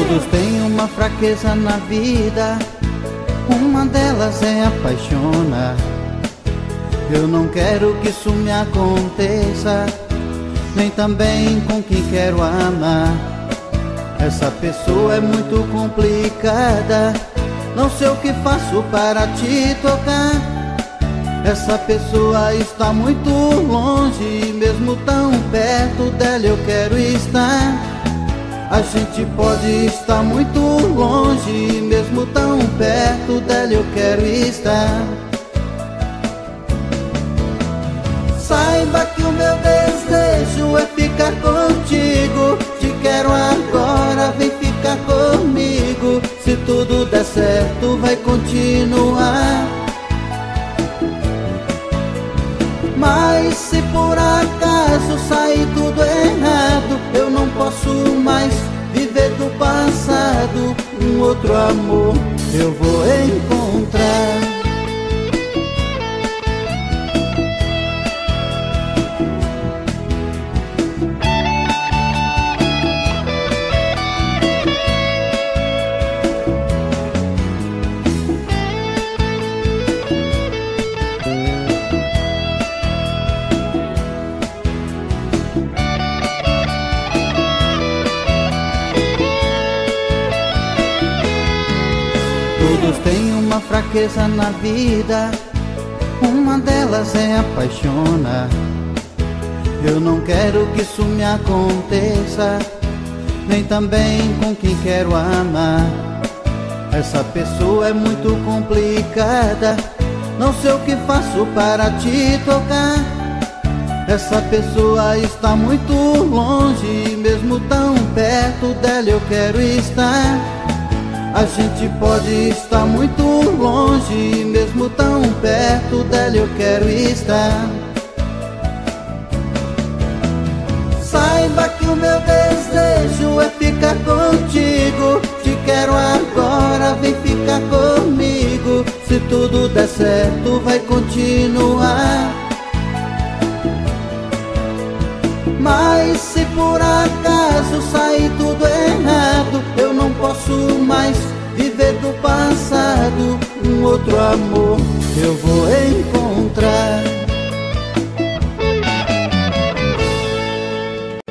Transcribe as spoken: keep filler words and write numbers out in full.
Todos têm uma fraqueza na vida, uma delas é a paixona. Eu não quero que isso me aconteça, nem também com quem quero amar. Essa pessoa é muito complicada, não sei o que faço para te tocar. Essa pessoa está muito longe, mesmo tão perto dela eu quero estar. A gente pode estar muito longe, mesmo tão perto dela eu quero estar. Saiba que o meu desejo é ficar contigo. Te quero agora, vem ficar comigo. Se tudo der certo, vai continuar. Mas se por acaso sair tudo errado, eu não posso mais viver do passado. Um outro amor eu vou encontrar. Todos têm uma fraqueza na vida, uma delas é a paixona. Eu não quero que isso me aconteça, nem também com quem quero amar. Essa pessoa é muito complicada, não sei o que faço para te tocar. Essa pessoa está muito longe, mesmo tão perto dela eu quero estar. A gente pode estar muito longe, mesmo tão perto dela eu quero estar. Saiba que o meu desejo é ficar contigo. Te quero agora, vem ficar comigo. Se tudo der certo, vai continuar. Mas se por acaso sair tudo errado, eu não posso mais viver do passado. Um outro amor eu vou encontrar.